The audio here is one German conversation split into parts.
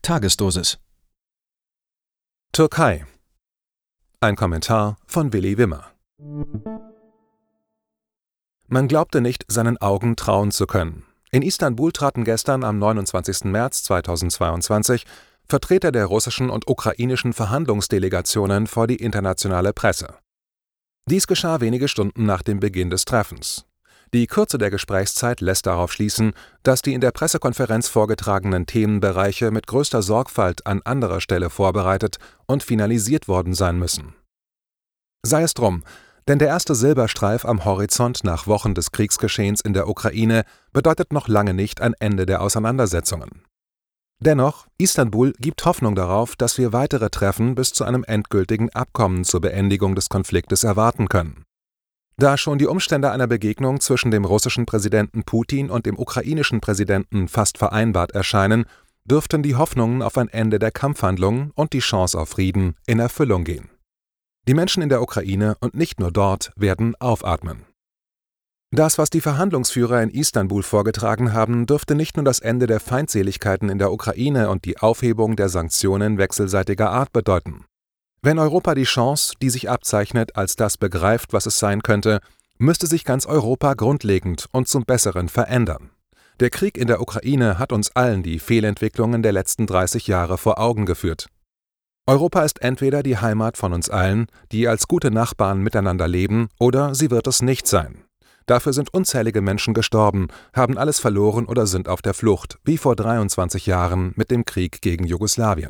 Tagesdosis. Türkei. Ein Kommentar von Willi Wimmer. Man glaubte nicht, seinen Augen trauen zu können. In Istanbul traten gestern am 29. März 2022 Vertreter der russischen und ukrainischen Verhandlungsdelegationen vor die internationale Presse. Dies geschah wenige Stunden nach dem Beginn des Treffens. Die Kürze der Gesprächszeit lässt darauf schließen, dass die in der Pressekonferenz vorgetragenen Themenbereiche mit größter Sorgfalt an anderer Stelle vorbereitet und finalisiert worden sein müssen. Sei es drum, denn der erste Silberstreif am Horizont nach Wochen des Kriegsgeschehens in der Ukraine bedeutet noch lange nicht ein Ende der Auseinandersetzungen. Dennoch, Istanbul gibt Hoffnung darauf, dass wir weitere Treffen bis zu einem endgültigen Abkommen zur Beendigung des Konfliktes erwarten können. Da schon die Umstände einer Begegnung zwischen dem russischen Präsidenten Putin und dem ukrainischen Präsidenten fast vereinbart erscheinen, dürften die Hoffnungen auf ein Ende der Kampfhandlungen und die Chance auf Frieden in Erfüllung gehen. Die Menschen in der Ukraine und nicht nur dort werden aufatmen. Das, was die Verhandlungsführer in Istanbul vorgetragen haben, dürfte nicht nur das Ende der Feindseligkeiten in der Ukraine und die Aufhebung der Sanktionen wechselseitiger Art bedeuten. Wenn Europa die Chance, die sich abzeichnet, als das begreift, was es sein könnte, müsste sich ganz Europa grundlegend und zum Besseren verändern. Der Krieg in der Ukraine hat uns allen die Fehlentwicklungen der letzten 30 Jahre vor Augen geführt. Europa ist entweder die Heimat von uns allen, die als gute Nachbarn miteinander leben, oder sie wird es nicht sein. Dafür sind unzählige Menschen gestorben, haben alles verloren oder sind auf der Flucht, wie vor 23 Jahren mit dem Krieg gegen Jugoslawien.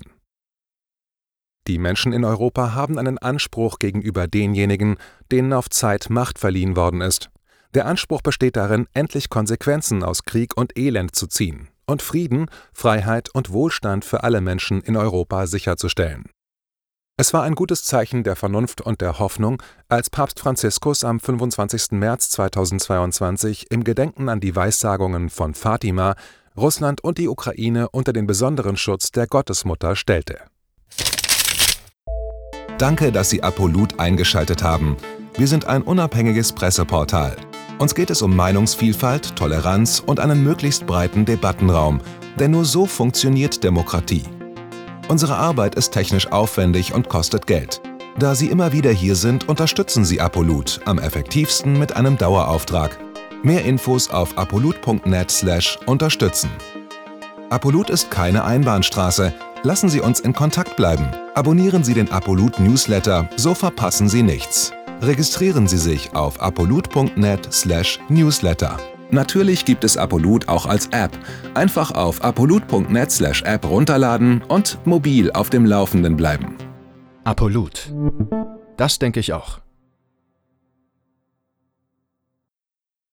Die Menschen in Europa haben einen Anspruch gegenüber denjenigen, denen auf Zeit Macht verliehen worden ist. Der Anspruch besteht darin, endlich Konsequenzen aus Krieg und Elend zu ziehen und Frieden, Freiheit und Wohlstand für alle Menschen in Europa sicherzustellen. Es war ein gutes Zeichen der Vernunft und der Hoffnung, als Papst Franziskus am 25. März 2022 im Gedenken an die Weissagungen von Fatima Russland und die Ukraine unter den besonderen Schutz der Gottesmutter stellte. Danke, dass Sie Apolut eingeschaltet haben. Wir sind ein unabhängiges Presseportal. Uns geht es um Meinungsvielfalt, Toleranz und einen möglichst breiten Debattenraum, denn nur so funktioniert Demokratie. Unsere Arbeit ist technisch aufwendig und kostet Geld. Da Sie immer wieder hier sind, unterstützen Sie Apolut am effektivsten mit einem Dauerauftrag. Mehr Infos auf apolut.net/unterstützen. Apolut ist keine Einbahnstraße. Lassen Sie uns in Kontakt bleiben. Abonnieren Sie den Apolut Newsletter, so verpassen Sie nichts. Registrieren Sie sich auf apolut.net/newsletter. Natürlich gibt es Apolut auch als App. Einfach auf apolut.net/app runterladen und mobil auf dem Laufenden bleiben. Apolut. Das denke ich auch.